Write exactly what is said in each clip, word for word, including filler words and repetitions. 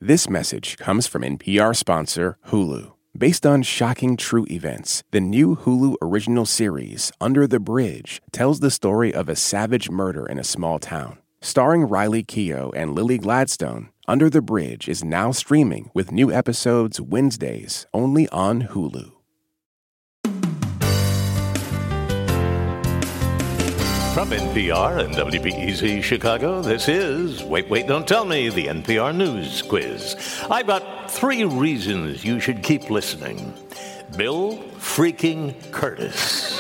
This message comes from N P R sponsor Hulu. Based on shocking true events, the new Hulu original series, Under the Bridge, tells the story of a savage murder in a small town. Starring Riley Keough and Lily Gladstone, Under the Bridge is now streaming with new episodes Wednesdays only on Hulu. From N P R and W B E Z Chicago, this is Wait, Wait, Don't Tell Me, the N P R News Quiz. I've got three reasons you should keep listening. Bill freaking Kurtis.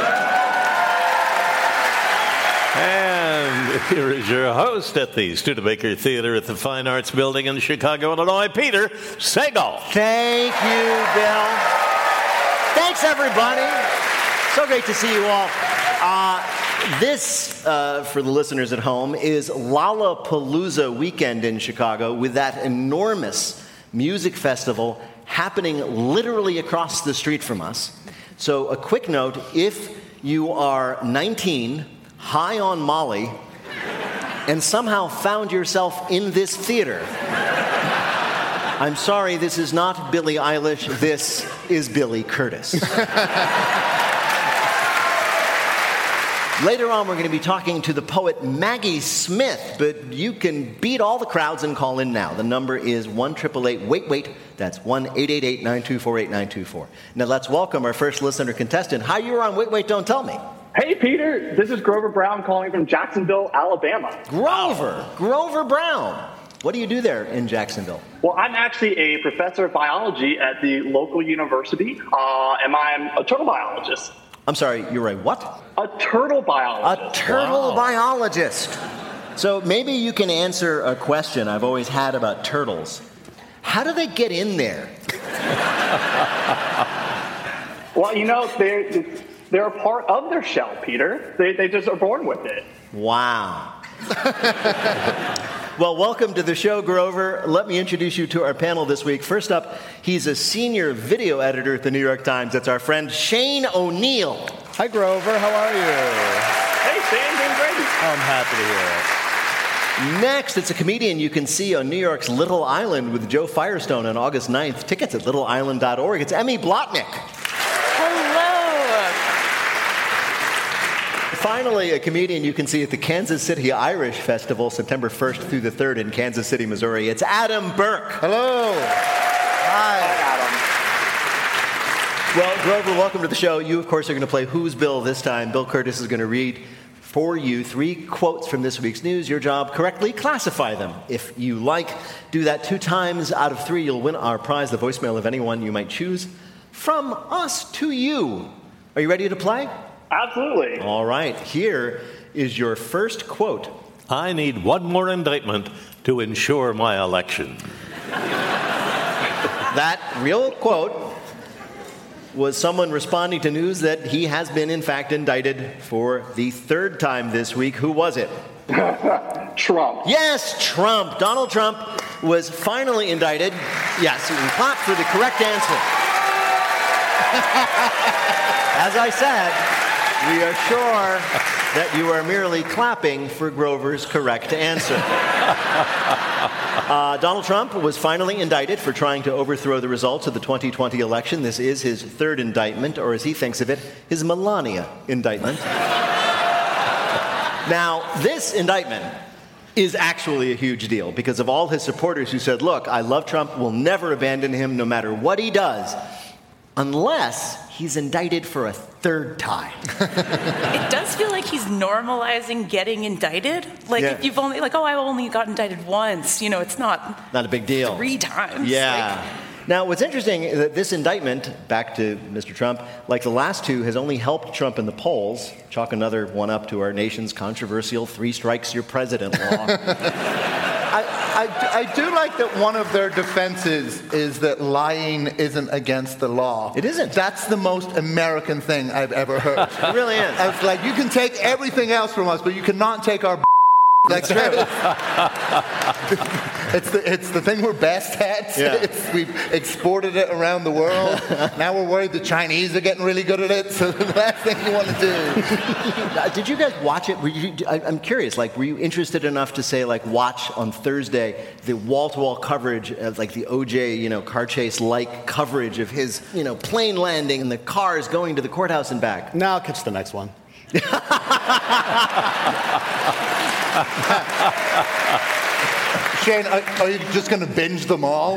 And here is your host at the Studebaker Theater at the Fine Arts Building in Chicago, Illinois, Peter Sagal. Thank you, Bill. Thanks, everybody. So great to see you all. Uh, This, uh, for the listeners at home, is Lollapalooza weekend in Chicago with that enormous music festival happening literally across the street from us. So a quick note, if you are nineteen, high on Molly, and somehow found yourself in this theater, I'm sorry, this is not Billie Eilish, this is Billy Kurtis. Later on, we're going to be talking to the poet Maggie Smith, but you can beat all the crowds and call in now. The number is one eight eight eight, wait, wait. That's one eight eight eight, nine two four, eight nine two four. Now let's welcome our first listener contestant. Hi, you're on Wait, Wait, Don't Tell Me. Hey, Peter. This is Grover Brown calling from Jacksonville, Alabama. Grover. Grover Brown. What do you do there in Jacksonville? Well, I'm actually a professor of biology at the local university, uh, and I'm a turtle biologist. I'm sorry, you're a what? A turtle biologist. A turtle Wow. biologist. So maybe you can answer a question I've always had about turtles. How do they get in there? Well, you know, they're, they're a part of their shell, Peter. They, they just are born with it. Wow. Well, welcome to the show, Grover. Let me introduce you to our panel this week. First up, he's a senior video editor at the New York Times. That's our friend Shane O'Neill. Hi, Grover. How are you? Hey, Shane, doing great. I'm happy to hear it. Next, it's a comedian you can see on New York's Little Island with Joe Firestone on August ninth. Tickets at little island dot org. It's Emmy Blotnick. Finally, a comedian you can see at the Kansas City Irish Festival, September first through the third in Kansas City, Missouri. It's Adam Burke. Hello. Hi. Hi, Adam. Well, Grover, welcome to the show. You, of course, are going to play Who's Bill this time. Bill Kurtis is going to read for you three quotes from this week's news. Your job, correctly classify them. If you like, do that two times out of three. You'll win our prize, the voicemail of anyone you might choose from us to you. Are you ready to play? Absolutely. All right, here is your first quote. I need one more indictment to ensure my election. That real quote was someone responding to news that he has been, in fact, indicted for the third time this week. Who was it? Trump. Yes, Trump. Donald Trump was finally indicted. Yes, you can clap for the correct answer. As I said, we are sure that you are merely clapping for Grover's correct answer. Uh, Donald Trump was finally indicted for trying to overthrow the results of the twenty twenty election. This is his third indictment, or as he thinks of it, his Melania indictment. Now, this indictment is actually a huge deal because of all his supporters who said, look, I love Trump, we'll never abandon him no matter what he does, unless he's indicted for a third time. It does feel like he's normalizing getting indicted. Like, Yeah. if you've only, like, oh, I only got indicted once, you know, it's not Not a big deal. three times. Yeah. Now, what's interesting is that this indictment, back to Mister Trump, like the last two, has only helped Trump in the polls. Chalk another one up to our nation's controversial three strikes you're president law. I, I, I do like that one of their defenses is that lying isn't against the law. It isn't. That's the most American thing I've ever heard. It really is. It's like, you can take everything else from us, but you cannot take our Like, it's the it's the thing we're best at. Yeah. It's, we've exported it around the world. Now we're worried the Chinese are getting really good at it. So the last thing you want to do. Uh, did you guys watch it? Were you, I, I'm curious. Like, were you interested enough to say, like, watch on Thursday the wall-to-wall coverage of like the O J, you know, car chase-like coverage of his, you know, plane landing and the cars going to the courthouse and back? No, I'll catch the next one. Shane, are, are you just going to binge them all?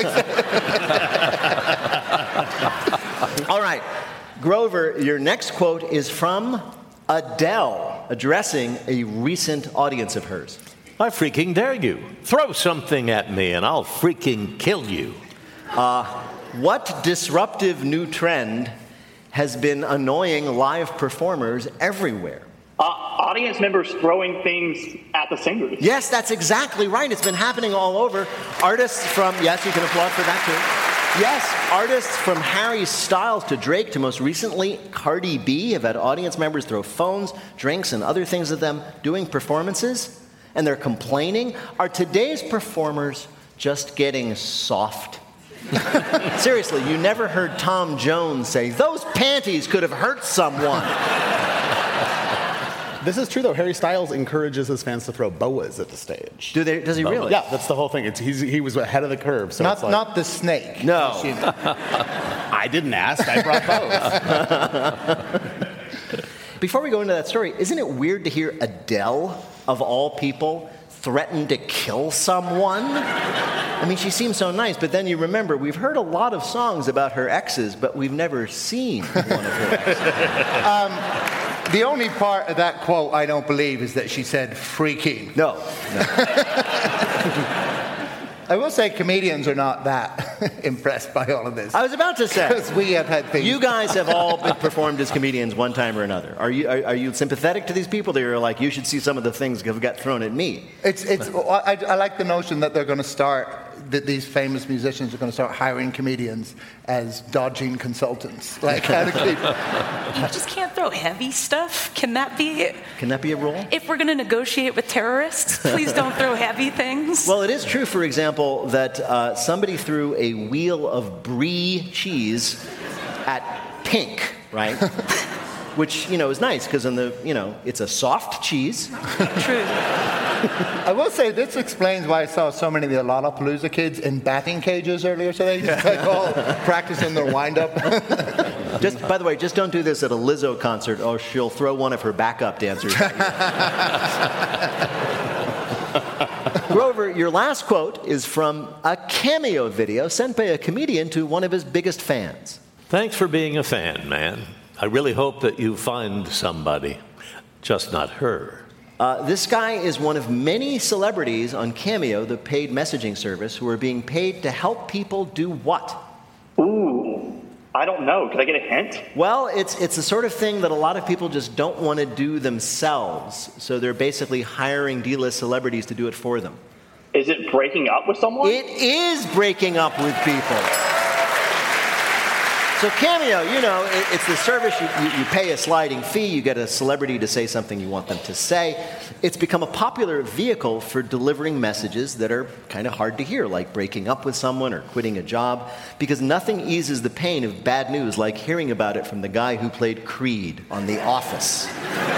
All right. Grover, your next quote is from Adele, addressing a recent audience of hers. I freaking dare you. Throw something at me and I'll freaking kill you. Uh, what disruptive new trend has been annoying live performers everywhere? Uh, audience members throwing things at the singers. Yes, that's exactly right. It's been happening all over. Artists from, yes, you can applaud for that too. Yes, artists from Harry Styles to Drake to most recently Cardi B have had audience members throw phones, drinks, and other things at them doing performances, and they're complaining. Are today's performers just getting soft? Seriously, you never heard Tom Jones say, "Those panties could have hurt someone." This is true, though. Harry Styles encourages his fans to throw boas at the stage. Do they? Does he really? Yeah, that's the whole thing. It's, he's, he was ahead of the curve. So not, it's like, not the snake. No. I didn't ask. I brought both. Before we go into that story, isn't it weird to hear Adele, of all people, threaten to kill someone? I mean, she seems so nice, but then you remember, we've heard a lot of songs about her exes, but we've never seen one of her exes. um, The only part of that quote I don't believe is that she said freaking. No. no. I will say comedians are not that impressed by all of this. I was about to say. Because we have had things. You guys have all been performed as comedians one time or another. Are you are, are you sympathetic to these people that are like, you should see some of the things that have got thrown at me? It's it's. I, I like the notion that they're going to start, that these famous musicians are going to start hiring comedians as dodging consultants. Like how to keep. You just can't throw heavy stuff. Can that be? Can that be a rule? If we're going to negotiate with terrorists, please don't throw heavy things. Well, it is true, for example, that uh, somebody threw a wheel of brie cheese at Pink, right? Which, you know, is nice because in the, you know, it's a soft cheese. True. I will say this explains why I saw so many of the Lollapalooza kids in batting cages earlier today, just like all practicing their wind-up. Just, by the way, just don't do this at a Lizzo concert, or she'll throw one of her backup dancers at you. Grover, your last quote is from a cameo video sent by a comedian to one of his biggest fans. Thanks for being a fan, man. I really hope that you find somebody, just not her. Uh, this guy is one of many celebrities on Cameo, the paid messaging service, who are being paid to help people do what? Ooh, I don't know. Could I get a hint? Well, it's it's the sort of thing that a lot of people just don't want to do themselves. So they're basically hiring D-list celebrities to do it for them. Is it breaking up with someone? It is breaking up with people. So Cameo, you know, it, it's the service, you, you, you pay a sliding fee, you get a celebrity to say something you want them to say. It's become a popular vehicle for delivering messages that are kind of hard to hear, like breaking up with someone or quitting a job, because nothing eases the pain of bad news like hearing about it from the guy who played Creed on The Office.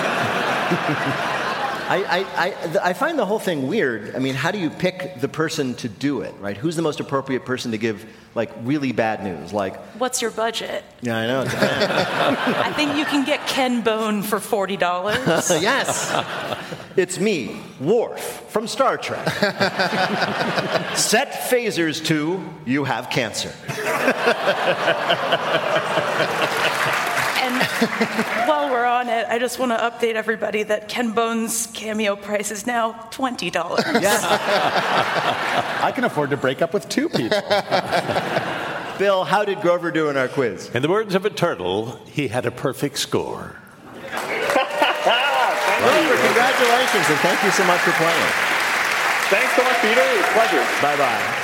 I, I, I, I find the whole thing weird. I mean, how do you pick the person to do it, right? Who's the most appropriate person to give, like, really bad news? Like, what's your budget? Yeah, I know. I think you can get Ken Bone for forty dollars. Yes. It's me, Worf, from Star Trek. Set phasers to you have cancer. And while we're on it, I just want to update everybody that Ken Bone's Cameo price is now twenty dollars. Yes. I can afford to break up with two people. Bill, how did Grover do in our quiz? In the words of a turtle, he had a perfect score. Grover, congratulations, and thank you so much for playing. Thanks so much, Peter. It was a pleasure. Bye-bye.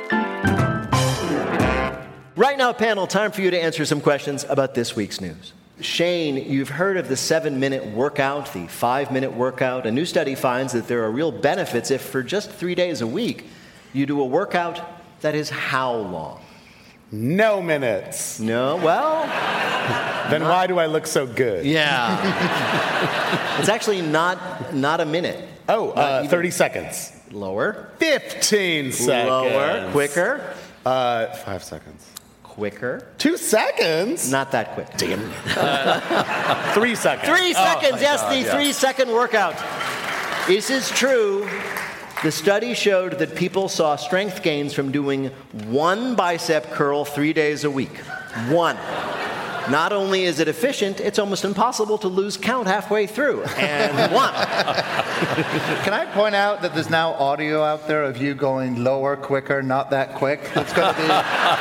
Right now, panel, time for you to answer some questions about this week's news. Shane, you've heard of the seven-minute workout, the five-minute workout. A new study finds that there are real benefits if for just three days a week you do a workout that is how long? No minutes. No, well... Then not, why do I look so good? Yeah. It's actually not not a minute. Oh, uh, thirty seconds. Lower. fifteen seconds. Lower. Quicker. Uh, five seconds. Quicker. Two seconds? Not that quick. Damn. Uh, three seconds. Three seconds, oh, yes, God, the yeah. three-second workout. This is true. The study showed that people saw strength gains from doing one bicep curl three days a week. One. Not only is it efficient, it's almost impossible to lose count halfway through. And one. Can I point out that there's now audio out there of you going lower, quicker, not that quick? It's going to be...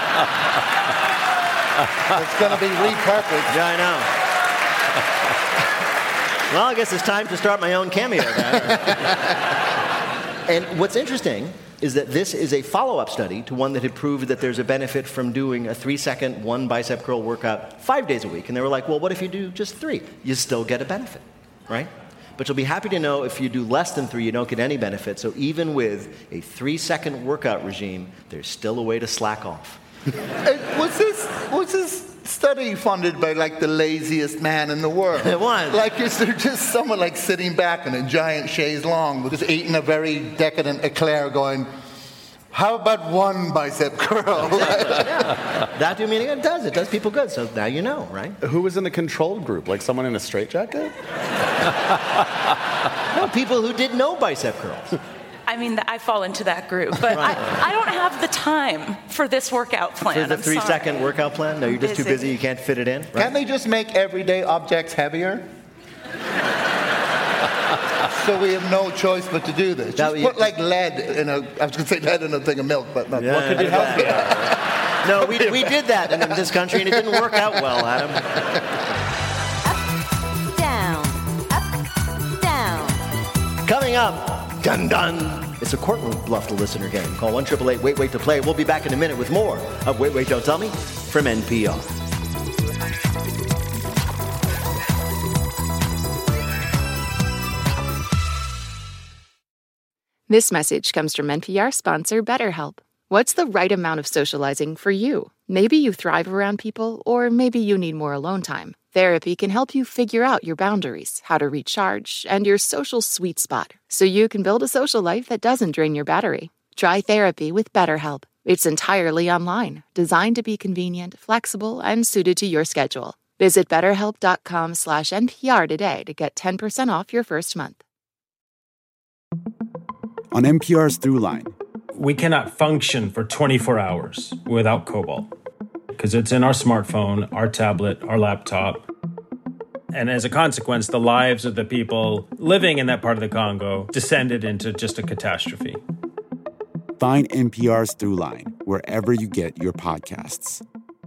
it's going to be repurposed. Yeah, I know. Well, I guess it's time to start my own cameo then. And what's interesting is that this is a follow-up study to one that had proved that there's a benefit from doing a three-second, one bicep curl workout five days a week. And they were like, well, what if you do just three? You still get a benefit, right? But you'll be happy to know if you do less than three, you don't get any benefit. So even with a three-second workout regime, there's still a way to slack off. was this was this study funded by like the laziest man in the world? It was. Like, is there just someone like sitting back in a giant chaise longue, just eating a very decadent eclair, going, "How about one bicep curl?" Exactly. Yeah. That do meaning it does. It does people good. So now you know, right? Who was in the control group? Like someone in a straitjacket? No, people who did no bicep curls. I mean, I fall into that group, but right. I, I don't have the time for this workout plan. For the three-second workout plan? No, you're just busy. too busy, you can't fit it in? Right? Can't they just make everyday objects heavier? So we have no choice but to do this. Just put like lead in a, I was going to say lead in a thing of milk, but not. Yeah, what could be healthier? No, we, we did that in this country, and it didn't work out well, Adam. Up, down, up, down. Coming up. Dun dun! It's a courtroom bluff the listener game. Call one eight eight eight wait wait to play. We'll be back in a minute with more of Wait Wait Don't Tell Me from N P R. This message comes from N P R sponsor BetterHelp. What's the right amount of socializing for you? Maybe you thrive around people, or maybe you need more alone time. Therapy can help you figure out your boundaries, how to recharge, and your social sweet spot, so you can build a social life that doesn't drain your battery. Try therapy with BetterHelp. It's entirely online, designed to be convenient, flexible, and suited to your schedule. Visit betterhelp.com slash NPR today to get ten percent off your first month. On N P R's Throughline. We cannot function for twenty-four hours without Cobalt because it's in our smartphone, our tablet, our laptop. And as a consequence, the lives of the people living in that part of the Congo descended into just a catastrophe. Find N P R's Throughline wherever you get your podcasts.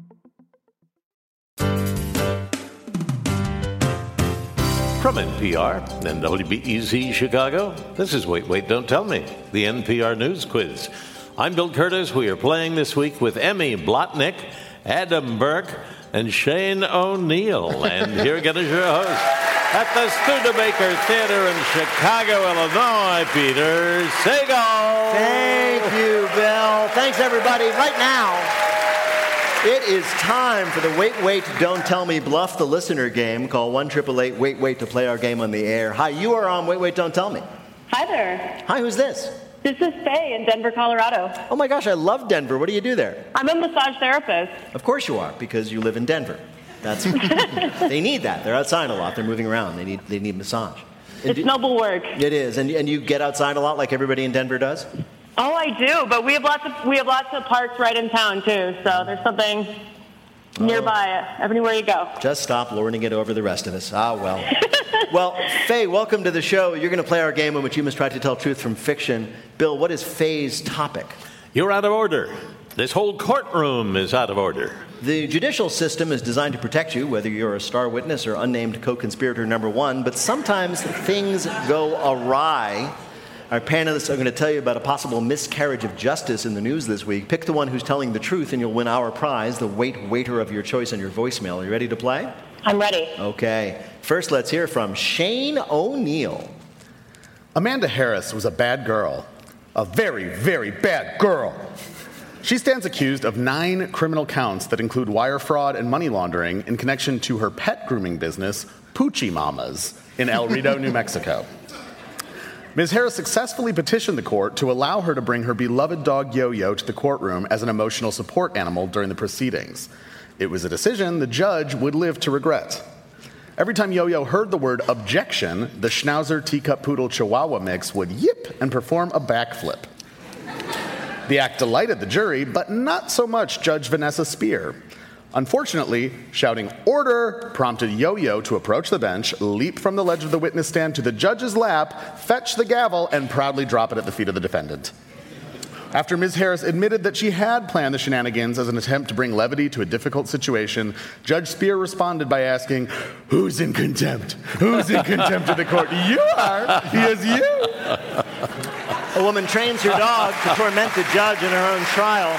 From N P R and W B E Z Chicago, this is Wait, Wait, Don't Tell Me, the N P R News Quiz. I'm Bill Curtis. We are playing this week with Emmy Blotnick, Adam Burke, and Shane O'Neill. And here again is your host at the Studebaker Theater in Chicago, Illinois, Peter Sagal. Thank you, Bill. Thanks, everybody. Right now, it is time for the Wait, Wait, Don't Tell Me Bluff the Listener game. Call one eight eight eight wait wait to play our game on the air. Hi, you are on Wait, Wait, Don't Tell Me. Hi there. Hi, who's this? This is Faye in Denver, Colorado. Oh my gosh, I love Denver. What do you do there? I'm a massage therapist. Of course you are, because you live in Denver. That's they need that. They're outside a lot. They're moving around. They need they need massage. And it's do, noble work. It is. And and you get outside a lot like everybody in Denver does? Oh, I do, but we have lots of we have lots of parks right in town too. So there's something oh. nearby everywhere you go. Just stop lording it over the rest of us. Ah, well. Well, Faye, welcome to the show. You're going to play our game in which you must try to tell truth from fiction. Bill, what is Faye's topic? You're out of order. This whole courtroom is out of order. The judicial system is designed to protect you, whether you're a star witness or unnamed co-conspirator number one, but sometimes things go awry. Our panelists are going to tell you about a possible miscarriage of justice in the news this week. Pick the one who's telling the truth, and you'll win our prize, the Wait Waiter of your choice on your voicemail. Are you ready to play? I'm ready. Okay. First, let's hear from Shane O'Neill. Amanda Harris was a bad girl. A very, very bad girl. She stands accused of nine criminal counts that include wire fraud and money laundering in connection to her pet grooming business, Poochie Mamas, in El Rito, New Mexico. Miz Harris successfully petitioned the court to allow her to bring her beloved dog Yo-Yo to the courtroom as an emotional support animal during the proceedings. It was a decision the judge would live to regret. Every time Yo-Yo heard the word objection, the Schnauzer Teacup Poodle Chihuahua mix would yip and perform a backflip. The act delighted the jury, but not so much Judge Vanessa Spear. Unfortunately, shouting "order" prompted Yo-Yo to approach the bench, leap from the ledge of the witness stand to the judge's lap, fetch the gavel, and proudly drop it at the feet of the defendant. After Miz Harris admitted that she had planned the shenanigans as an attempt to bring levity to a difficult situation, Judge Spear responded by asking, "Who's in contempt? Who's in contempt of the court? You are. Yes, you." A woman trains her dog to torment the judge in her own trial.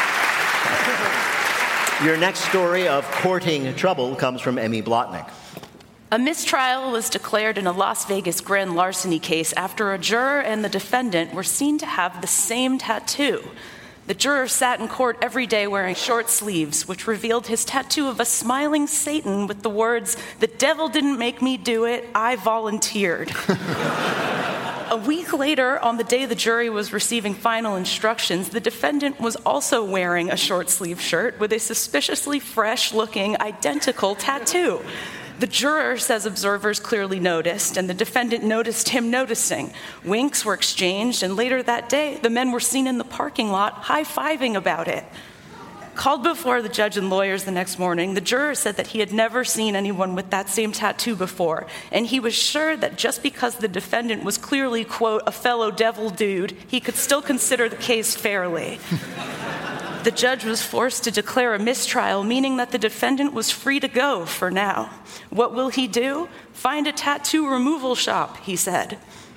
Your next story of courting trouble comes from Emmy Blotnick. A mistrial was declared in a Las Vegas grand larceny case after a juror and the defendant were seen to have the same tattoo. The juror sat in court every day wearing short sleeves, which revealed his tattoo of a smiling Satan with the words, "The devil didn't make me do it, I volunteered." A week later, on the day the jury was receiving final instructions, the defendant was also wearing a short-sleeved shirt with a suspiciously fresh-looking, identical tattoo. The juror says observers clearly noticed, and the defendant noticed him noticing. Winks were exchanged, and later that day, the men were seen in the parking lot high-fiving about it. Called before the judge and lawyers the next morning, the juror said that he had never seen anyone with that same tattoo before, and he was sure that just because the defendant was clearly, quote, a fellow devil dude, he could still consider the case fairly. The judge was forced to declare a mistrial, meaning that the defendant was free to go for now. What will he do? Find a tattoo removal shop, he said.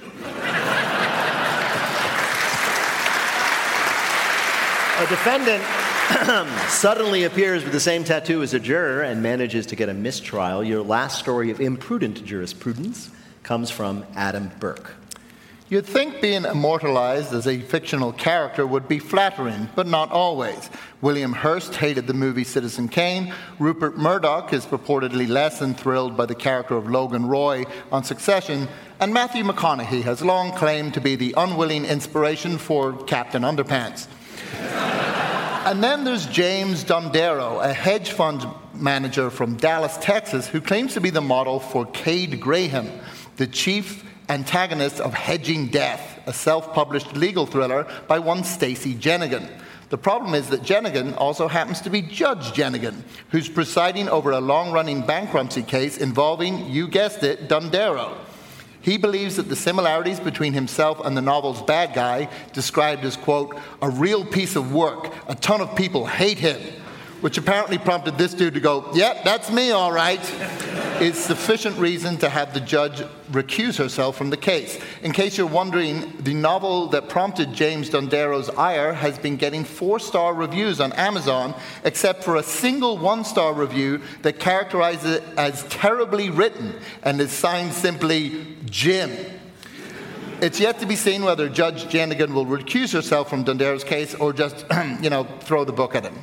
A defendant suddenly appears with the same tattoo as a juror and manages to get a mistrial. Your last story of imprudent jurisprudence comes from Adam Burke. You'd think being immortalized as a fictional character would be flattering, but not always. William Hearst hated the movie Citizen Kane. Rupert Murdoch is purportedly less than thrilled by the character of Logan Roy on Succession. And Matthew McConaughey has long claimed to be the unwilling inspiration for Captain Underpants. And then there's James Dondero, a hedge fund manager from Dallas, Texas, who claims to be the model for Cade Graham, the chief antagonist of Hedging Death, a self-published legal thriller by one Stacey Jenigan. The problem is that Jenigan also happens to be Judge Jenigan, who's presiding over a long-running bankruptcy case involving, you guessed it, Dondero. He believes that the similarities between himself and the novel's bad guy, described as, quote, a real piece of work, a ton of people hate him, which apparently prompted this dude to go, yep, that's me, all right, is sufficient reason to have the judge recuse herself from the case. In case you're wondering, the novel that prompted James Dondero's ire has been getting four-star reviews on Amazon, except for a single one-star review that characterizes it as terribly written and is signed simply Jim. It's yet to be seen whether Judge Jenigan will recuse herself from Dondero's case or just, you know, throw the book at him.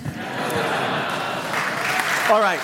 All right.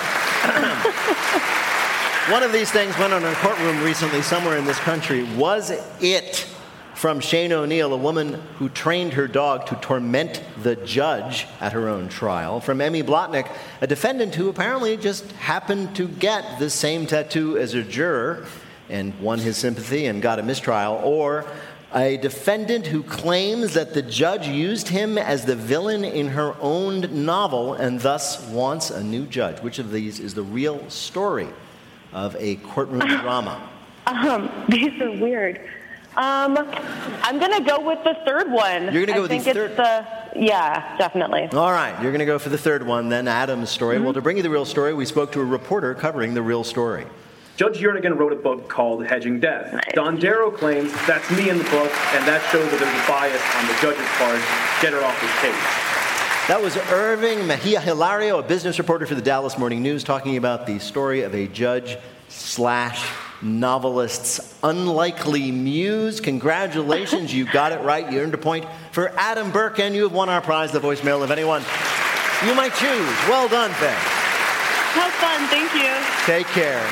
One of these things went on in a courtroom recently somewhere in this country. Was it from Shane O'Neill, a woman who trained her dog to torment the judge at her own trial? From Emmy Blotnick, a defendant who apparently just happened to get the same tattoo as a juror and won his sympathy and got a mistrial? Or a defendant who claims that the judge used him as the villain in her own novel and thus wants a new judge? Which of these is the real story of a courtroom drama? Um, these are weird. Um, I'm going to go with the third one. You're going to go I with think the it's third? The, yeah, definitely. All right, you're going to go for the third one, then Adam's story. Mm-hmm. Well, to bring you the real story, we spoke to a reporter covering the real story. Judge Jernigan wrote a book called Hedging Death. Nice. Don Darrow claims that's me in the book, and that shows that there's a bias on the judge's part. Get her off his case. That was Irving Mejia Hilario, a business reporter for the Dallas Morning News, talking about the story of a judge slash novelist's unlikely muse. Congratulations, you got it right. You earned a point for Adam Burke, and you have won our prize, the voicemail of anyone you might choose. Well done, Faye. How fun. Thank you. Take care.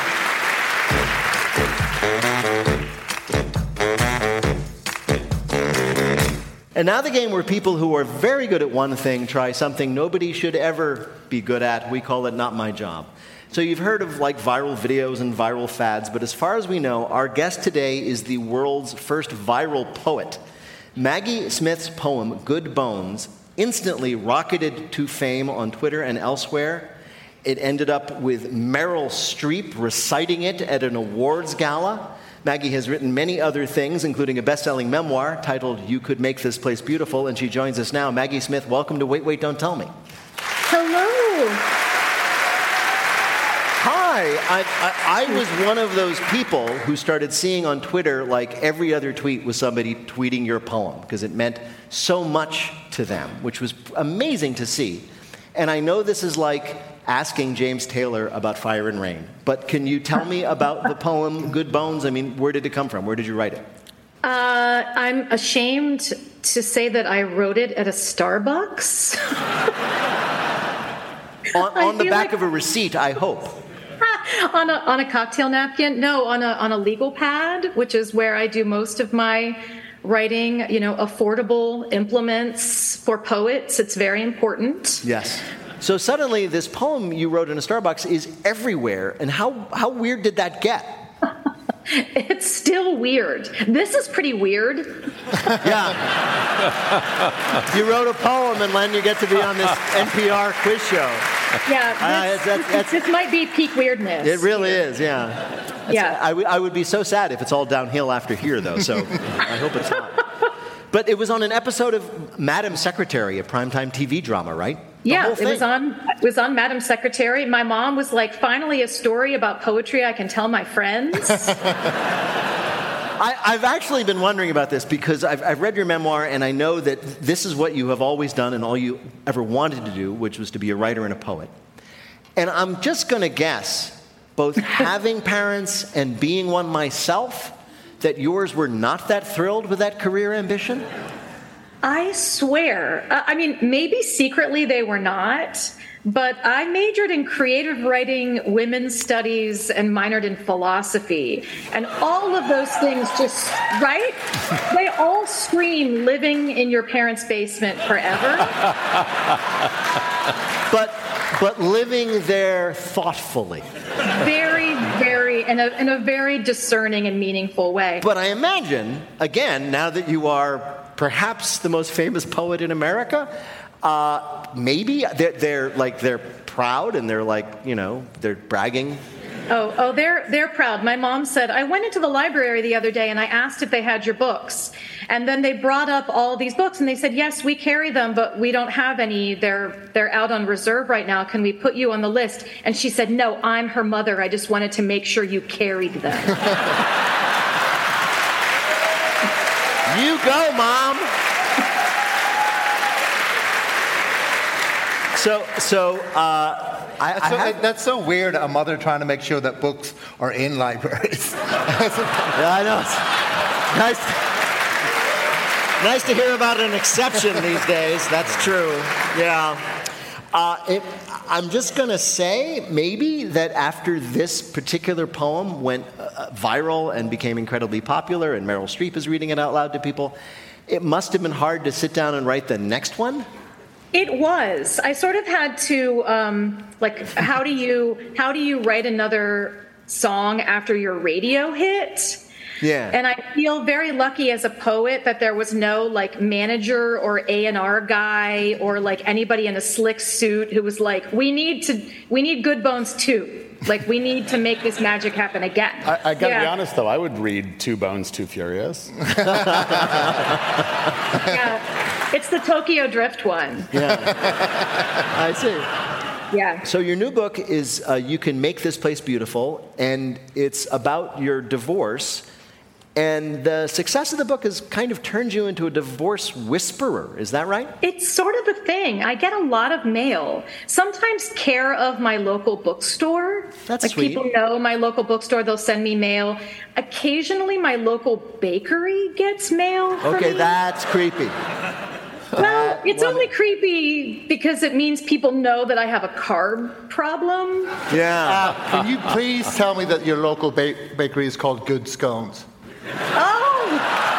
And now the game where people who are very good at one thing try something nobody should ever be good at. We call it Not My Job. So you've heard of like viral videos and viral fads, but as far as we know, our guest today is the world's first viral poet. Maggie Smith's poem, Good Bones, instantly rocketed to fame on Twitter and elsewhere. It ended up with Meryl Streep reciting it at an awards gala. Maggie has written many other things, including a best-selling memoir titled You Could Make This Place Beautiful, and she joins us now. Maggie Smith, welcome to Wait, Wait, Don't Tell Me. Hello. Hi. I, I, I was one of those people who started seeing on Twitter, like every other tweet was somebody tweeting your poem, because it meant so much to them, which was amazing to see. And I know this is like asking James Taylor about Fire and Rain, but can you tell me about the poem Good Bones? I mean, where did it come from? Where did you write it? Uh, I'm ashamed to say that I wrote it at a Starbucks. on on the back like... of a receipt, I hope. on a on a cocktail napkin? No, on a on a legal pad, which is where I do most of my writing. You know, affordable implements for poets. It's very important. Yes. So suddenly, this poem you wrote in a Starbucks is everywhere. And how, how weird did that get? It's still weird. This is pretty weird. Yeah. You wrote a poem, and then you get to be on this N P R quiz show. Yeah, this, uh, that's, that's, this might be peak weirdness. It really here. is, yeah. That's, yeah. I, w- I would be so sad if it's all downhill after here, though, so I hope it's not. But it was on an episode of Madam Secretary, a primetime T V drama, right? The yeah, it was on it was on Madam Secretary. My mom was like, finally a story about poetry I can tell my friends. I, I've actually been wondering about this because I've, I've read your memoir, and I know that this is what you have always done and all you ever wanted to do, which was to be a writer and a poet. And I'm just going to guess, both having parents and being one myself, that yours were not that thrilled with that career ambition? I swear. Uh, I mean, maybe secretly they were not, but I majored in creative writing, women's studies, and minored in philosophy. And all of those things just, right? They all scream living in your parents' basement forever. But but living there thoughtfully. Very, very, in a, in a very discerning and meaningful way. But I imagine, again, now that you are perhaps the most famous poet in America, uh, maybe they're, they're like they're proud and they're like, you know, they're bragging. Oh, oh, they're they're proud. My mom said, I went into the library the other day and I asked if they had your books. And then they brought up all these books and they said, yes, we carry them, but we don't have any. They're they're out on reserve right now. Can we put you on the list? And she said, no, I'm her mother. I just wanted to make sure you carried them. You go, Mom. So, so, uh, I, that's, I so have... that's so weird, a mother trying to make sure that books are in libraries. Yeah, I know. It's nice, nice to hear about an exception these days. That's true. Yeah. Uh, it, I'm just going to say, maybe, that after this particular poem went uh, viral and became incredibly popular, and Meryl Streep is reading it out loud to people, it must have been hard to sit down and write the next one? It was. I sort of had to, um, like, how do you how do you write another song after your radio hit? Yeah. And I feel very lucky as a poet that there was no like manager or A and R guy or like anybody in a slick suit who was like, we need to, we need Good Bones too. Like, we need to make this magic happen again. I, I gotta yeah. be honest, though, I would read Two Bones, Too Furious. Yeah, it's the Tokyo Drift one. Yeah, I see. Yeah. So your new book is uh, You Can Make This Place Beautiful, and it's about your divorce. And the success of the book has kind of turned you into a divorce whisperer. Is that right? It's sort of a thing. I get a lot of mail. Sometimes care of my local bookstore. That's like sweet. People know my local bookstore. They'll send me mail. Occasionally, my local bakery gets mail for Okay, me. that's creepy. Well, it's well, only creepy because it means people know that I have a carb problem. Yeah. Uh, can you please tell me that your local ba- bakery is called Good Scones? Oh!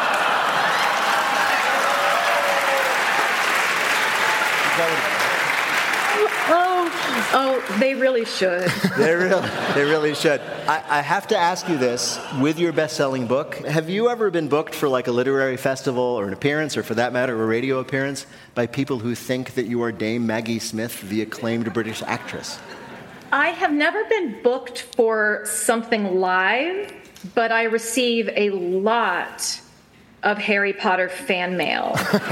Oh, oh, they really should. They really, they really should. I, I have to ask you this, with your best-selling book, have you ever been booked for like a literary festival or an appearance, or for that matter, a radio appearance, by people who think that you are Dame Maggie Smith, the acclaimed British actress? I have never been booked for something live, but I receive a lot of Harry Potter fan mail.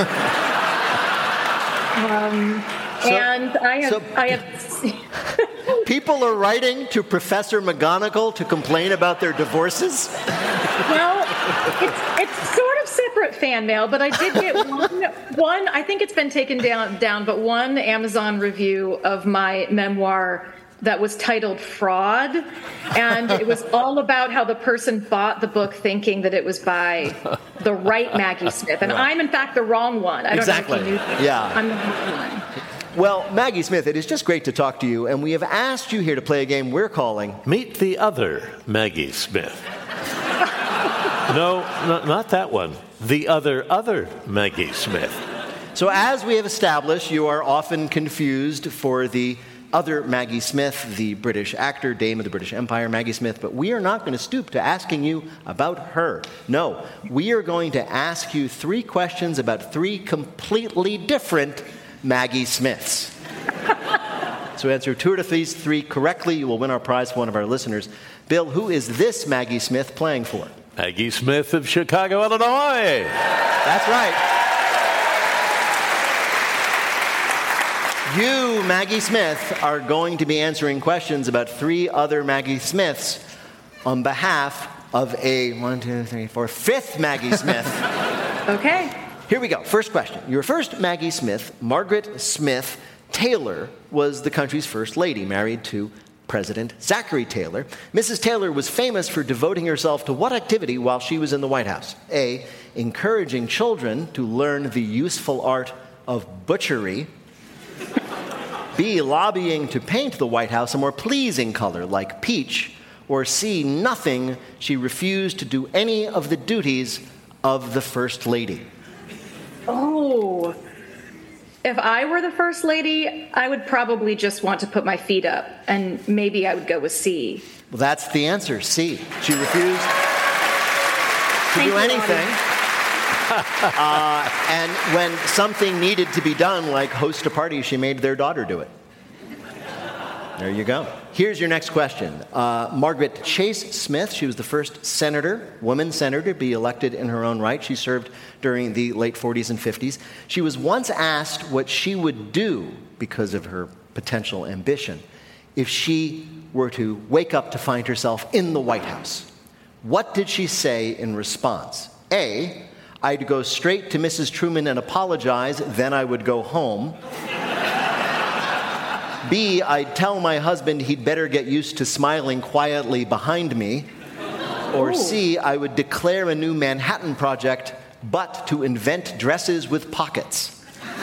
um, So- and I have, so- I have. People are writing to Professor McGonagall to complain about their divorces? Well, it's, it's sort of separate fan mail, but I did get one, one, I think it's been taken down, down, but one Amazon review of my memoir that was titled Fraud, and it was all about how the person bought the book thinking that it was by the right Maggie Smith, and I'm in fact the wrong one. I don't Exactly. know if you knew that. Yeah. I'm the wrong one. Well, Maggie Smith, it is just great to talk to you, and we have asked you here to play a game we're calling Meet the Other Maggie Smith. No, no, not that one. The other, other Maggie Smith. So as we have established, you are often confused for the other Maggie Smith, the British actor, Dame of the British Empire, Maggie Smith, but we are not going to stoop to asking you about her. No, we are going to ask you three questions about three completely different Maggie Smiths. So answer two of these three correctly, you will win our prize for one of our listeners. Bill, who is this Maggie Smith playing for? Maggie Smith of Chicago, Illinois. That's right. You, Maggie Smith, are going to be answering questions about three other Maggie Smiths on behalf of a one, two, three, four, fifth Maggie Smith. Okay. Here we go. First question. Your first Maggie Smith, Margaret Smith Taylor, was the country's first lady, married to President Zachary Taylor. Missus Taylor was famous for devoting herself to what activity while she was in the White House? A, encouraging children to learn the useful art of butchery. B, lobbying to paint the White House a more pleasing color like peach. Or C, nothing. She refused to do any of the duties of the First Lady. Oh, if I were the first lady, I would probably just want to put my feet up, and maybe I would go with C. Well, that's the answer, C. She refused to Thank do you, anything. uh, and when something needed to be done, like host a party, she made their daughter do it. There you go. Here's your next question. Uh, Margaret Chase Smith, she was the first senator, woman senator, to be elected in her own right. She served during the late forties and fifties. She was once asked what she would do because of her potential ambition if she were to wake up to find herself in the White House. What did she say in response? A, I'd go straight to Missus Truman and apologize, then I would go home. B, I'd tell my husband he'd better get used to smiling quietly behind me. Or Ooh. C, I would declare a new Manhattan Project, but to invent dresses with pockets.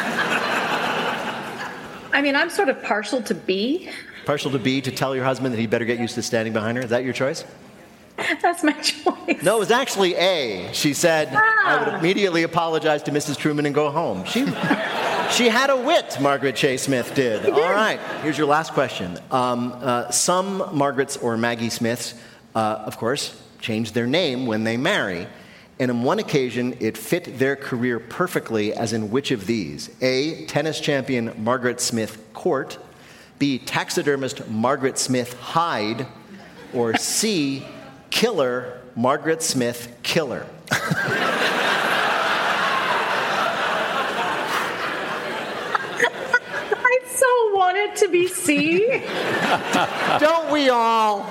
I mean, I'm sort of partial to B. Partial to B, to tell your husband that he'd better get used to standing behind her. Is that your choice? That's my choice. No, it was actually A. She said, I would immediately apologize to Missus Truman and go home. She, she had a wit, Margaret Chase Smith did. All right, here's your last question. Um, uh, some Margarets or Maggie Smiths, uh, of course, change their name when they marry. And on one occasion, it fit their career perfectly, as in which of these? A, tennis champion Margaret Smith Court. B, taxidermist Margaret Smith Hyde. Or C, killer Margaret Smith Killer. I so wanted it to be C? Don't we all?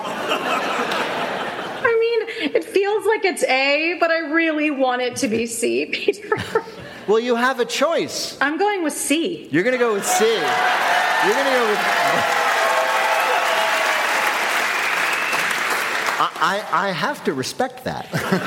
I mean, it feels like it's A, but I really want it to be C, Peter. Well, you have a choice. I'm going with C. You're going to go with C. You're going to go with... I, I, I have to respect that.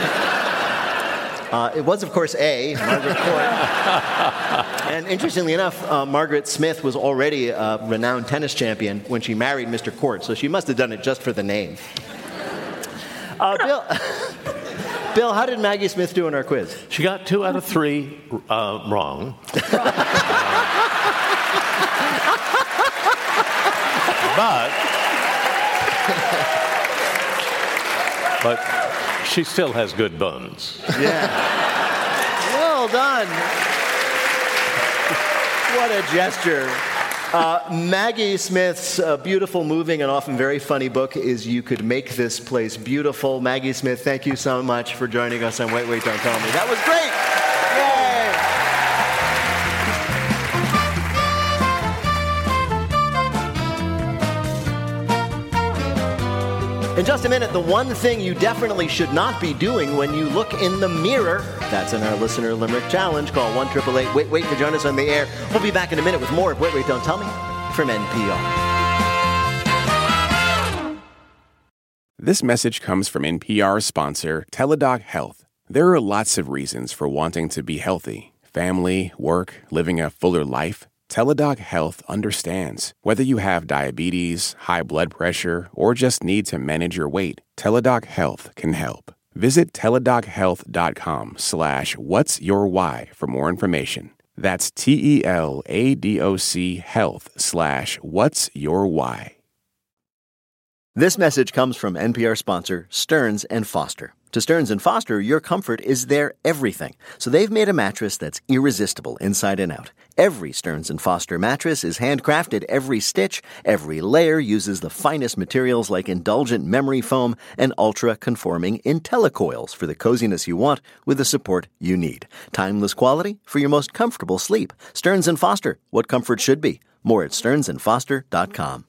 uh, it was, of course, A, Margaret Court. And interestingly enough, uh, Margaret Smith was already a renowned tennis champion when she married Mister Court, so she must have done it just for the name. Uh, Bill, Bill, how did Maggie Smith do in our quiz? She got two out of three uh, wrong. but, but she still has good bones. Yeah. Well done. What a gesture. Uh, Maggie Smith's uh, beautiful, moving, and often very funny book is You Could Make This Place Beautiful. Maggie Smith, thank you so much for joining us on Wait, Wait, Don't Tell Me. That was great! Yay! In just a minute, the one thing you definitely should not be doing when you look in the mirror. That's in our Listener Limerick Challenge. Call one eight eight eight wait wait to join us on the air. We'll be back in a minute with more of Wait, Wait, Don't Tell Me from N P R. This message comes from N P R sponsor Teladoc Health. There are lots of reasons for wanting to be healthy. Family, work, living a fuller life. Teladoc Health understands. Whether you have diabetes, high blood pressure, or just need to manage your weight, Teladoc Health can help. Visit teladochealth.com slash what's your why for more information. That's T-E-L-A-D-O-C health slash what's your why. This message comes from N P R sponsor Stearns and Foster. To Stearns and Foster, your comfort is their everything. So they've made a mattress that's irresistible inside and out. Every Stearns and Foster mattress is handcrafted. Every stitch, every layer uses the finest materials like indulgent memory foam and ultra-conforming IntelliCoils for the coziness you want with the support you need. Timeless quality for your most comfortable sleep. Stearns and Foster, what comfort should be. More at stearns and foster dot com.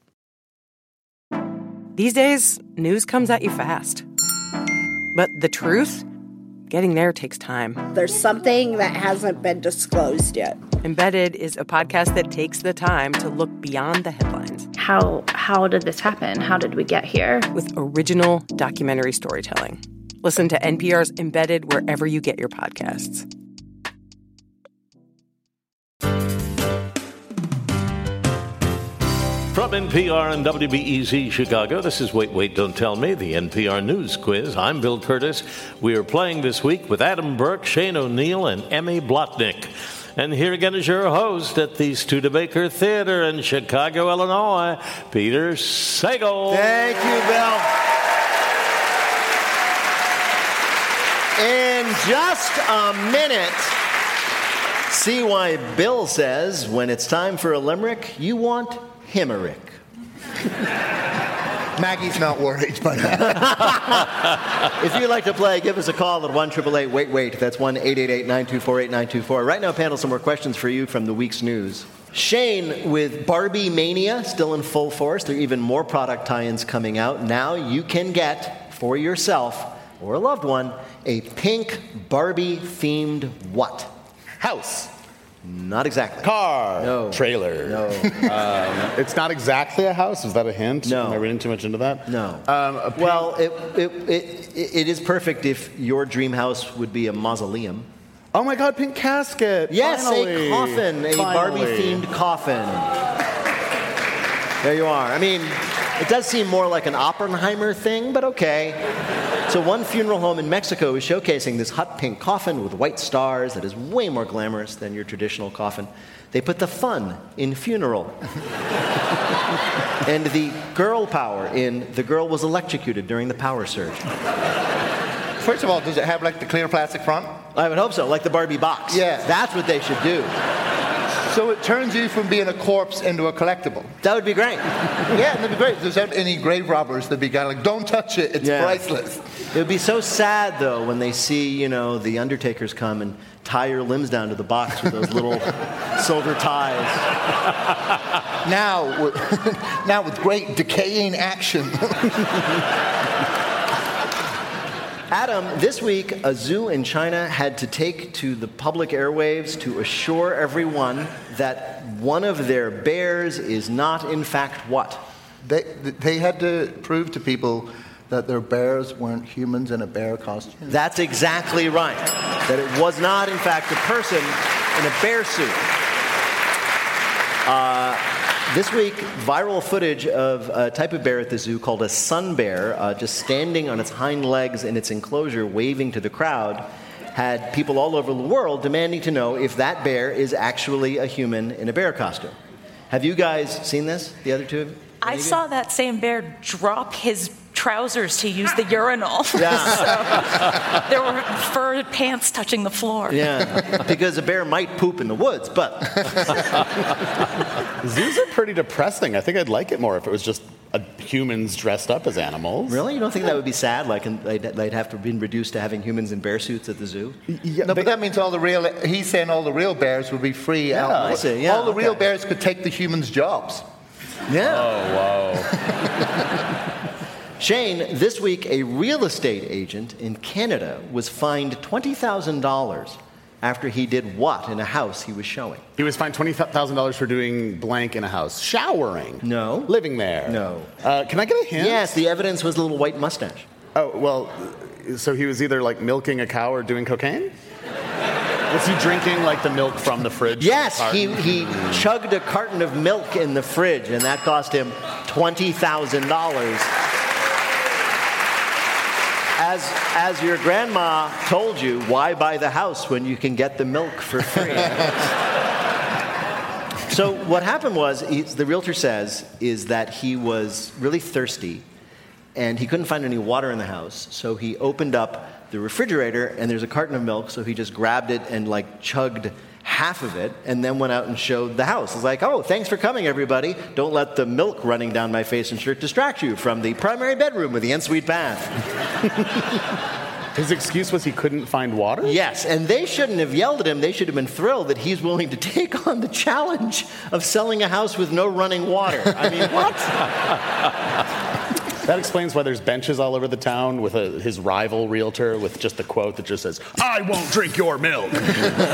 These days, news comes at you fast. But the truth? Getting there takes time. There's something that hasn't been disclosed yet. Embedded is a podcast that takes the time to look beyond the headlines. How how did this happen? How did we get here? With original documentary storytelling. Listen to N P R's Embedded wherever you get your podcasts. From N P R and W B E Z Chicago, this is Wait, Wait, Don't Tell Me, the N P R News Quiz. I'm Bill Curtis. We are playing this week with Adam Burke, Shane O'Neill, and Emmy Blotnick. And here again is your host at the Studebaker Theater in Chicago, Illinois, Peter Sagal. Thank you, Bill. In just a minute, see why Bill says when it's time for a limerick, you want Himerick. Maggie's not worried by that. If you'd like to play, give us a call at one eight eight eight wait wait. That's one eight eight eight nine two four eight nine two four. Right now, panel, some more questions for you from the week's news. Shane, with Barbie Mania still in full force, there are even more product tie-ins coming out. Now you can get, for yourself or a loved one, a pink Barbie-themed what? House. Not exactly. Car. No. Trailer. No. um, it's not exactly a house. Is that a hint? No. Am I reading too much into that? No. Um, a well, it, it, it, it is perfect if your dream house would be a mausoleum. Oh my God, pink casket. Yes, Finally. a coffin, a Finally. Barbie-themed coffin. There you are. I mean, it does seem more like an Oppenheimer thing, but okay. So one funeral home in Mexico is showcasing this hot pink coffin with white stars that is way more glamorous than your traditional coffin. They put the fun in funeral. And the girl power in the girl was electrocuted during the power surge. First of all, does it have like the clear plastic front? I would hope so, like the Barbie box. Yeah. That's what they should do. So it turns you from being a corpse into a collectible. That would be great. Yeah, that'd be great. If there's any grave robbers, they'd be kind of like, don't touch it, it's Yeah. priceless. It would be so sad, though, when they see, you know, the undertakers come and tie your limbs down to the box with those little silver ties. now, with, now with great decaying action. Adam, this week, a zoo in China had to take to the public airwaves to assure everyone that one of their bears is not, in fact, what? They, they had to prove to people that their bears weren't humans in a bear costume. That's exactly right. That it was not, in fact, a person in a bear suit. Uh, this week, viral footage of a type of bear at the zoo called a sun bear, uh, just standing on its hind legs in its enclosure, waving to the crowd, had people all over the world demanding to know if that bear is actually a human in a bear costume. Have you guys seen this, the other two of you? I saw that same bear drop his trousers to use the urinal. Yeah. So there were fur pants touching the floor. Yeah, because a bear might poop in the woods, but... Zoos are pretty depressing. I think I'd like it more if it was just a, humans dressed up as animals. Really? You don't think that would be sad? Like they'd, they'd have to be reduced to having humans in bear suits at the zoo? Yeah, no, but that means all the real... He's saying all the real bears would be free. Yeah, out. I see. Yeah, all the okay. real bears could take the humans' jobs. Yeah. Oh, wow. Shane, this week a real estate agent in Canada was fined twenty thousand dollars after he did what in a house he was showing? He was fined twenty thousand dollars for doing blank in a house. Showering. No. Living there. No. Uh, can I get a hint? Yes, the evidence was a little white mustache. Oh, well, so he was either like milking a cow or doing cocaine? Was he drinking like the milk from the fridge? Yes, he, he chugged a carton of milk in the fridge, and that cost him twenty thousand dollars. As, as your grandma told you, why buy the house when you can get the milk for free? So what happened was, he, the realtor says, is that he was really thirsty, and he couldn't find any water in the house, so he opened up the refrigerator, and there's a carton of milk, so he just grabbed it and like chugged half of it, and then went out and showed the house. It's like, oh, thanks for coming, everybody. Don't let the milk running down my face and shirt distract you from the primary bedroom with the ensuite bath. His excuse was he couldn't find water? Yes, and they shouldn't have yelled at him. They should have been thrilled that he's willing to take on the challenge of selling a house with no running water. I mean, what? That explains why there's benches all over the town with a, his rival realtor with just a quote that just says, I won't drink your milk. Drink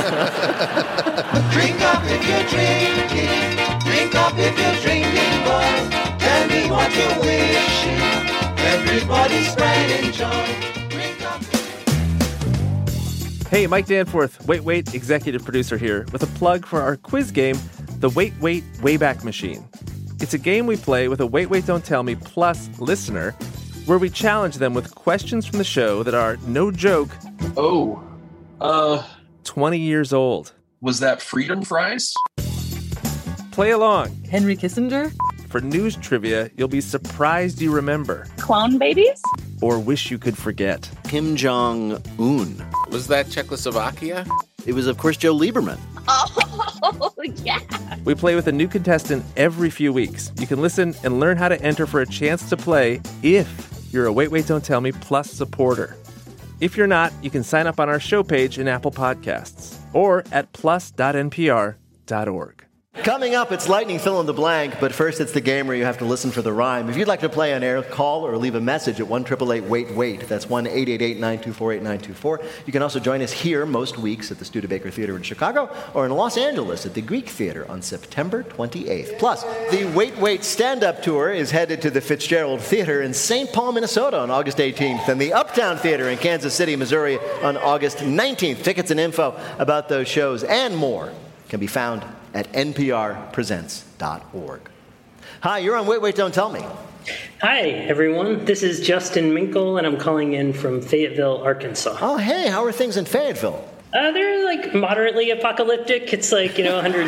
up if you're drinking. Drink up if you're drinking, boy. Tell me what you're wishing. Everybody's spreading joy. Drink up. Hey, Mike Danforth, Wait Wait executive producer here with a plug for our quiz game, the Wait Wait Wayback Machine. It's a game we play with a Wait, Wait, Don't Tell Me Plus listener, where we challenge them with questions from the show that are, no joke, oh, uh, twenty years old. Was that Freedom Fries? Play along. Henry Kissinger? For news trivia, you'll be surprised you remember. Clone babies? Or wish you could forget. Kim Jong-un. Was that Czechoslovakia? It was, of course, Joe Lieberman. Oh, yeah. We play with a new contestant every few weeks. You can listen and learn how to enter for a chance to play if you're a Wait, Wait, Don't Tell Me Plus supporter. If you're not, you can sign up on our show page in Apple Podcasts or at plus dot n p r dot org. Coming up, it's Lightning Fill in the Blank, but first it's the game where you have to listen for the rhyme. If you'd like to play on air, call or leave a message at one eight eight eight wait wait. That's one eight eight eight nine two four eight nine two four. You can also join us here most weeks at the Studebaker Theater in Chicago or in Los Angeles at the Greek Theater on September twenty-eighth. Plus, the Wait Wait stand-up tour is headed to the Fitzgerald Theater in Saint Paul, Minnesota on August eighteenth and the Uptown Theater in Kansas City, Missouri on August nineteenth. Tickets and info about those shows and more can be found at n p r presents dot org. Hi, you're on Wait, Wait, Don't Tell Me. Hi, everyone. This is Justin Minkle, and I'm calling in from Fayetteville, Arkansas. Oh, hey, how are things in Fayetteville? Uh, they're, like, moderately apocalyptic. It's like, you know, one hundred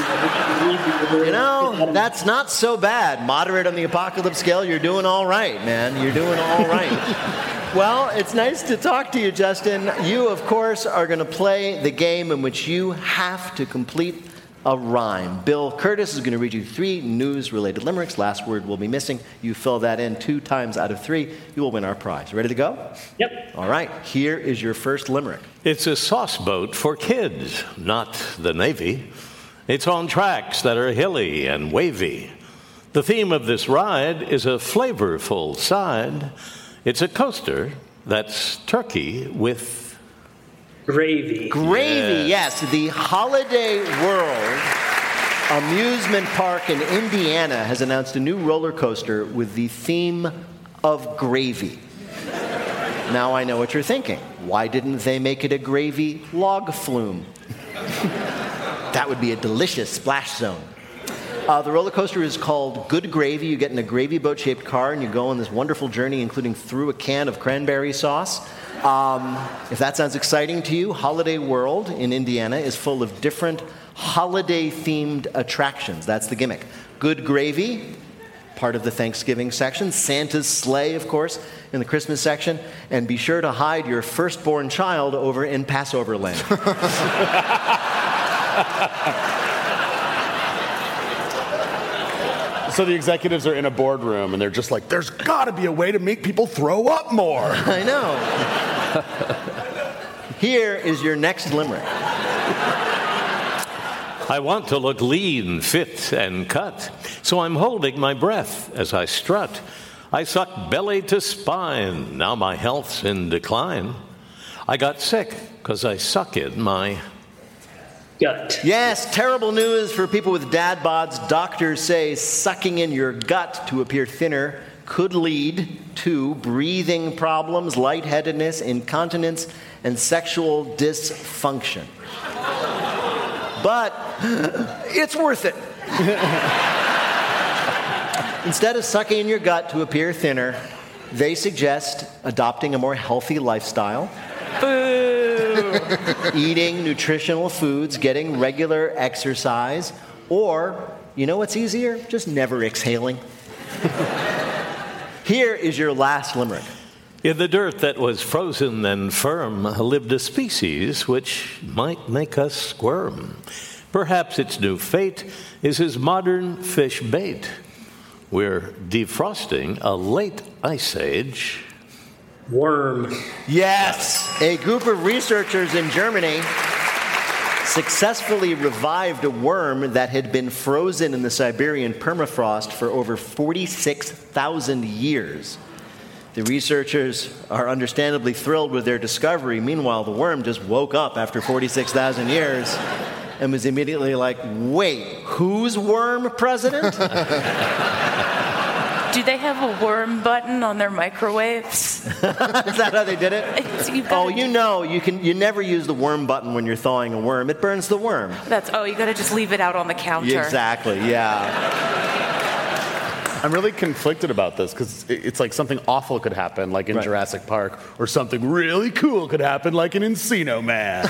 one. You know, that's not so bad. Moderate on the apocalypse scale, you're doing all right, man. You're doing all right. Well, it's nice to talk to you, Justin. You, of course, are going to play the game in which you have to complete a rhyme. Bill Curtis is going to read you three news-related limericks. Last word will be missing. You fill that in two times out of three, you will win our prize. Ready to go? Yep. All right. Here is your first limerick. It's a sauce boat for kids, not the Navy. It's on tracks that are hilly and wavy. The theme of this ride is a flavorful side. It's a coaster that's turkey with gravy. Gravy, yes. The Holiday World Amusement Park in Indiana has announced a new roller coaster with the theme of gravy. Now I know what you're thinking. Why didn't they make it a gravy log flume? That would be a delicious splash zone. Uh, the roller coaster is called Good Gravy. You get in a gravy boat-shaped car and you go on this wonderful journey, including through a can of cranberry sauce. Um, if that sounds exciting to you, Holiday World in Indiana is full of different holiday-themed attractions. That's the gimmick. Good Gravy, part of the Thanksgiving section. Santa's sleigh, of course, in the Christmas section. And be sure to hide your firstborn child over in Passover land. So the executives are in a boardroom and they're just like, there's got to be a way to make people throw up more. I know. Here is your next limerick. I want to look lean, fit, and cut, so I'm holding my breath as I strut. I suck belly to spine, now my health's in decline. I got sick because I suck in my gut. Yes, terrible news for people with dad bods. Doctors say sucking in your gut to appear thinner could lead to breathing problems, lightheadedness, incontinence, and sexual dysfunction. But it's worth it. Instead of sucking in your gut to appear thinner, they suggest adopting a more healthy lifestyle. Boo! Eating nutritional foods, getting regular exercise, or, you know what's easier? Just never exhaling. Here is your last limerick. In the dirt that was frozen and firm lived a species which might make us squirm. Perhaps its new fate is his modern fish bait. We're defrosting a late ice age worm. Yes, a group of researchers in Germany successfully revived a worm that had been frozen in the Siberian permafrost for over forty-six thousand years. The researchers are understandably thrilled with their discovery. Meanwhile, the worm just woke up after forty-six thousand years and was immediately like, wait, who's worm president? Do they have a worm button on their microwaves? Is that how they did it? Oh, you know, you can. You never use the worm button when you're thawing a worm. It burns the worm. That's oh, you got to just leave it out on the counter. Exactly. Yeah. I'm really conflicted about this because it's like something awful could happen, like in right. Jurassic Park, or something really cool could happen, like in Encino Man.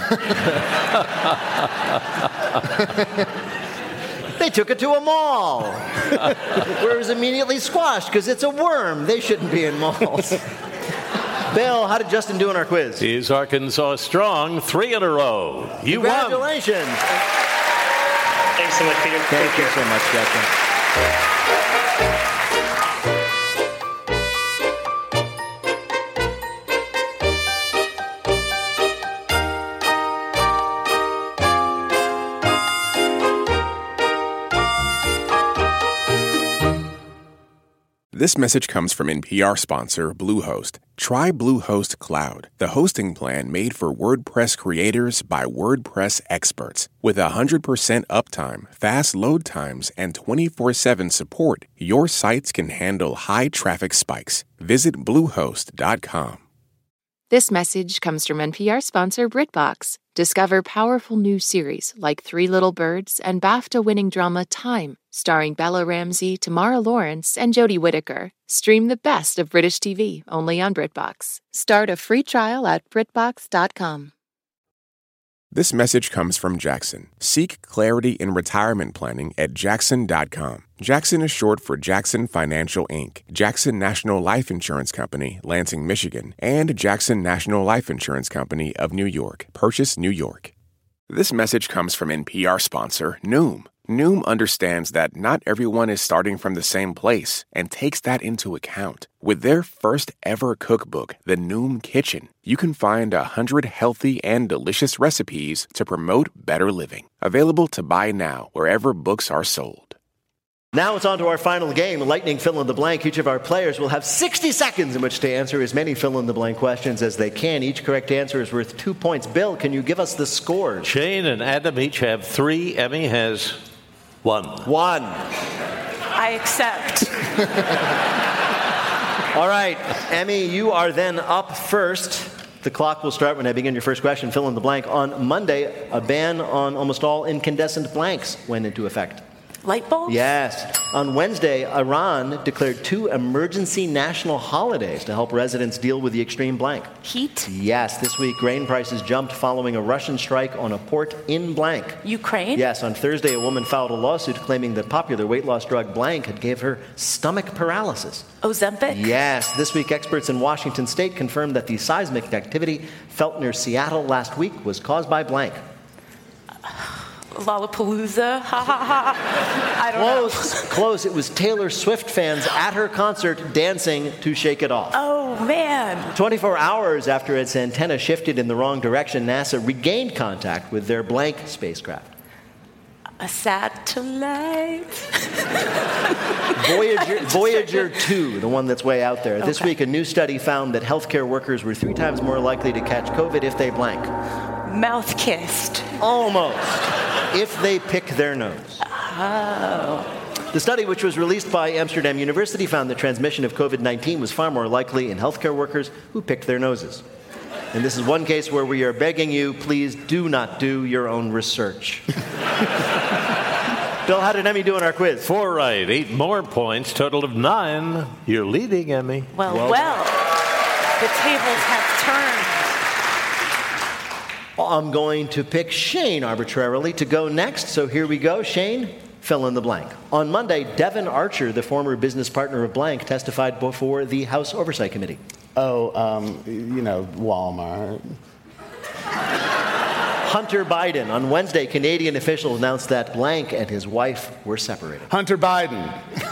They took it to a mall, where it was immediately squashed because it's a worm. They shouldn't be in malls. Bill, how did Justin do in our quiz? He's Arkansas strong, three in a row. You Congratulations. won. Thanks so much, Peter. Thank Take you care. so much, Justin. This message comes from N P R sponsor Bluehost. Try Bluehost Cloud, the hosting plan made for WordPress creators by WordPress experts. With one hundred percent uptime, fast load times, and twenty-four seven support, your sites can handle high traffic spikes. Visit Bluehost dot com. This message comes from N P R sponsor BritBox. Discover powerful new series like Three Little Birds and BAFTA-winning drama Time, starring Bella Ramsey, Tamara Lawrence, and Jodie Whittaker. Stream the best of British T V only on BritBox. Start a free trial at BritBox dot com. This message comes from Jackson. Seek clarity in retirement planning at Jackson dot com. Jackson is short for Jackson Financial Incorporated, Jackson National Life Insurance Company, Lansing, Michigan, and Jackson National Life Insurance Company of New York, Purchase, New York. This message comes from N P R sponsor Noom. Noom understands that not everyone is starting from the same place and takes that into account. With their first ever cookbook, The Noom Kitchen, you can find a hundred healthy and delicious recipes to promote better living. Available to buy now wherever books are sold. Now it's on to our final game, Lightning Fill in the Blank. Each of our players will have sixty seconds in which to answer as many fill in the blank questions as they can. Each correct answer is worth two points. Bill, can you give us the scores? Shane and Adam each have three. Emmy has one. One. I accept. All right, Emmy, you are then up first. The clock will start when I begin your first question. Fill in the blank. On Monday, a ban on almost all incandescent blanks went into effect. Light bulbs? Yes. On Wednesday, Iran declared two emergency national holidays to help residents deal with the extreme blank. Heat? Yes. This week, grain prices jumped following a Russian strike on a port in blank. Ukraine? Yes. On Thursday, a woman filed a lawsuit claiming the popular weight loss drug blank had gave her stomach paralysis. Ozempic? Yes. This week, experts in Washington state confirmed that the seismic activity felt near Seattle last week was caused by blank. Lollapalooza? Ha ha ha. I don't close, know. Close. It was Taylor Swift fans at her concert dancing to Shake It Off. Oh, man. twenty-four hours after its antenna shifted in the wrong direction, NASA regained contact with their blank spacecraft. A satellite. Voyager, Voyager two, the one that's way out there. This Okay. week, a new study found that healthcare workers were three times more likely to catch COVID if they blank. Mouth kissed. Almost. If they pick their nose. Oh. The study, which was released by Amsterdam University, found that transmission of COVID nineteen was far more likely in healthcare workers who picked their noses. And this is one case where we are begging you, please do not do your own research. Bill, how did Emmy do in our quiz? Four right, eight more points, total of nine. You're leading, Emmy. Well, well, well. The tables have turned. I'm going to pick Shane arbitrarily to go next, so here we go. Shane, fill in the blank. On Monday, Devin Archer, the former business partner of blank, testified before the House Oversight Committee. Oh, um, you know, Walmart. Hunter Biden. On Wednesday, Canadian officials announced that blank and his wife were separated. Hunter Biden.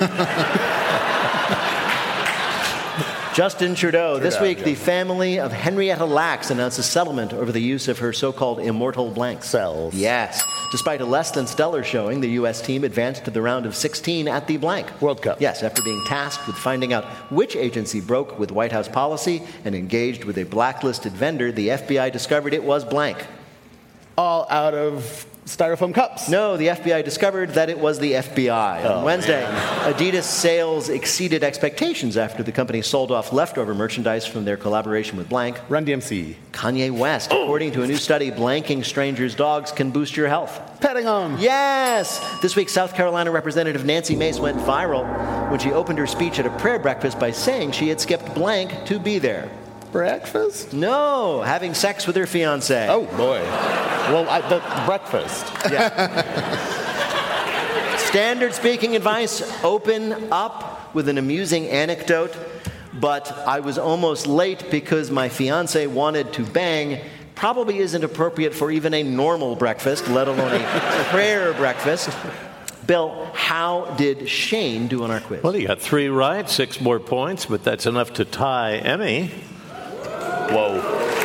Justin Trudeau. Trudeau. This week, Yeah. the family of Henrietta Lacks announced a settlement over the use of her so-called immortal blanks. Cells. Yes. Despite a less than stellar showing, the U S team advanced to the round of sixteen at the blank. World Cup. Yes, after being tasked with finding out which agency broke with White House policy and engaged with a blacklisted vendor, the F B I discovered it was blank. All out of styrofoam cups. No, the F B I discovered that it was the F B I. Oh, On Wednesday, man. Adidas sales exceeded expectations after the company sold off leftover merchandise from their collaboration with blank. Run D M C. Kanye West. Oh. According to a new study, blanking strangers' dogs can boost your health. Petting them. Yes! This week, South Carolina Representative Nancy Mace went viral when she opened her speech at a prayer breakfast by saying she had skipped blank to be there. Breakfast? No, having sex with her fiancé. Oh, boy. Well, I, the breakfast. Yeah. Standard speaking advice, open up with an amusing anecdote, but I was almost late because my fiancé wanted to bang. Probably isn't appropriate for even a normal breakfast, let alone a prayer breakfast. Bill, how did Shane do on our quiz? Well, he got three right, six more points, but that's enough to tie Emmy. Whoa.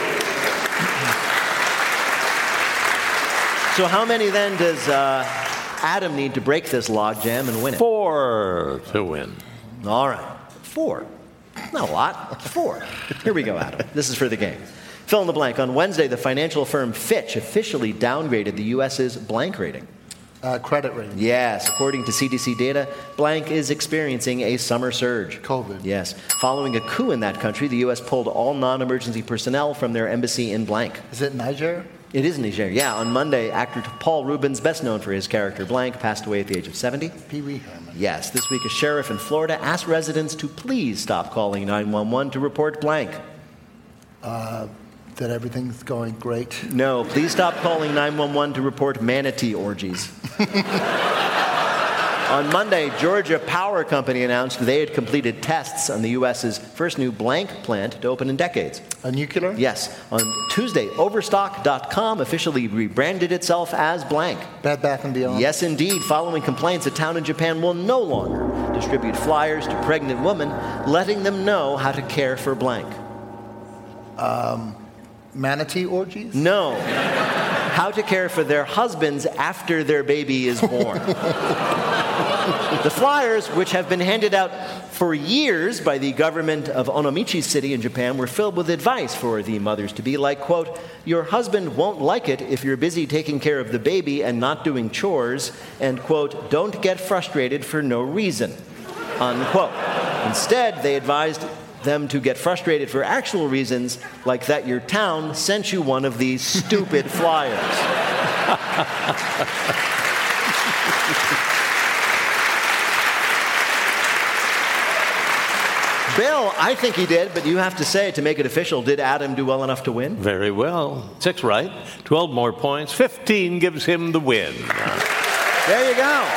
So how many then does uh, Adam need to break this logjam and win it? Four to win. All right. Four. Not a lot. Four. Here we go, Adam. This is for the game. Fill in the blank. On Wednesday, the financial firm Fitch officially downgraded the U S's blank rating. Uh, credit rating. Yes, according to C D C data, blank is experiencing a summer surge. COVID. Yes. Following a coup in that country, the U S pulled all non-emergency personnel from their embassy in blank. Is it Niger? It is Niger. Yeah, on Monday, actor Paul Rubens, best known for his character blank, passed away at the age of seventy. Pee Wee Herman. Yes, this week a sheriff in Florida asked residents to please stop calling nine one one to report blank. Uh, that everything's going great. No, please stop calling nine one one to report manatee orgies. On Monday, Georgia Power Company announced they had completed tests on the U S's first new blank plant to open in decades. A nuclear? Yes. On Tuesday, Overstock dot com officially rebranded itself as blank. Bed Bath and Beyond? Yes, indeed. Following complaints, a town in Japan will no longer distribute flyers to pregnant women, letting them know how to care for blank. Um, manatee orgies? No. How to care for their husbands after their baby is born. The flyers, which have been handed out for years by the government of Onomichi City in Japan, were filled with advice for the mothers-to-be, like, quote, your husband won't like it if you're busy taking care of the baby and not doing chores, and, quote, don't get frustrated for no reason, unquote. Instead, they advised them to get frustrated for actual reasons, like that your town sent you one of these stupid flyers. Bill, I think he did, but you have to say, to make it official, did Adam do well enough to win? Very well. Six right, twelve more points, fifteen gives him the win. There you go.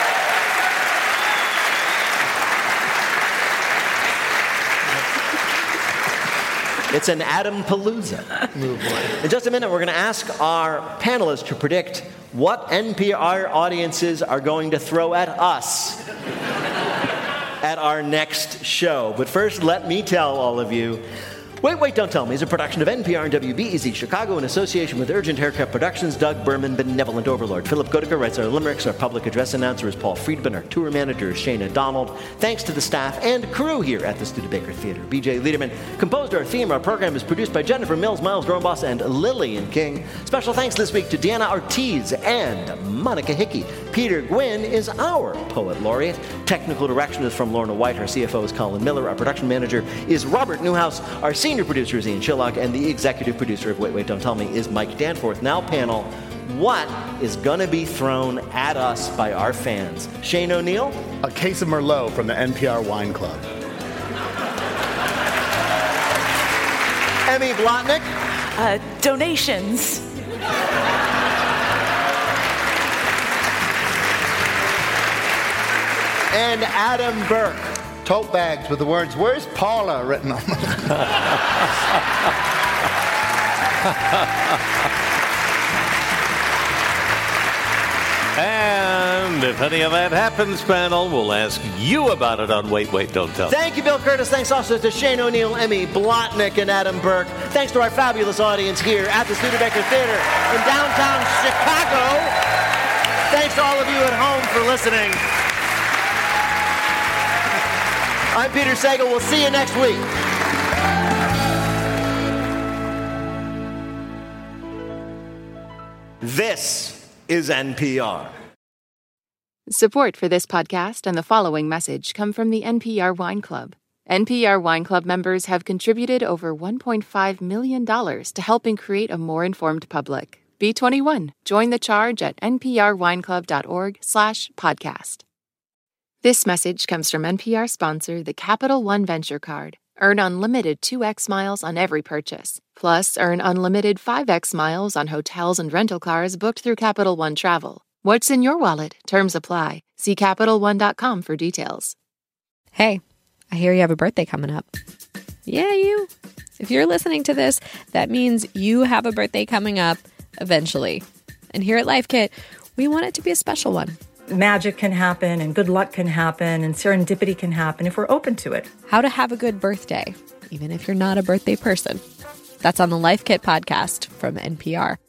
It's an Adam Palooza. In just a minute, we're going to ask our panelists to predict what N P R audiences are going to throw at us at our next show. But first, let me tell all of you, Wait, Wait, Don't Tell Me is a production of N P R and W B E Z Chicago in association with Urgent Haircut Productions. Doug Berman, benevolent overlord. Philip Goedeke writes our limericks. Our public address announcer is Paul Friedman. Our tour manager is Shana Donald. Thanks to the staff and crew here at the Studebaker Theater. B J Liederman composed our theme. Our program is produced by Jennifer Mills, Miles Groenboss, and Lillian King. Special thanks this week to Deanna Ortiz and Monica Hickey. Peter Gwynn is our poet laureate. Technical direction is from Lorna White. Our C F O is Colin Miller. Our production manager is Robert Newhouse. Our senior producer is Ian Chillock. And the executive producer of Wait, Wait, Don't Tell Me is Mike Danforth. Now, panel, what is going to be thrown at us by our fans? Shane O'Neill? A case of Merlot from the N P R Wine Club. Emmy Blotnick? Uh, donations. And Adam Burke. Tote bags with the words, where's Paula, written on them. And if any of that happens, panel, we'll ask you about it on Wait, Wait, Don't Tell Me. Thank you, Bill Curtis. Thanks also to Shane O'Neill, Emmy Blotnick, and Adam Burke. Thanks to our fabulous audience here at the Studebaker Theater in downtown Chicago. Thanks to all of you at home for listening. I'm Peter Sagal. We'll see you next week. This is N P R. Support for this podcast and the following message come from the N P R Wine Club. N P R Wine Club members have contributed over one point five million dollars to helping create a more informed public. Be twenty-one. Join the charge at nprwineclub.org slash podcast. This message comes from N P R sponsor, the Capital One Venture Card. Earn unlimited two x miles on every purchase. Plus, earn unlimited five x miles on hotels and rental cars booked through Capital One Travel. What's in your wallet? Terms apply. See Capital One dot com for details. Hey, I hear you have a birthday coming up. Yeah, you. If you're listening to this, that means you have a birthday coming up eventually. And here at Life Kit, we want it to be a special one. Magic can happen and good luck can happen and serendipity can happen if we're open to it. How to have a good birthday, even if you're not a birthday person. That's on the Life Kit podcast from N P R.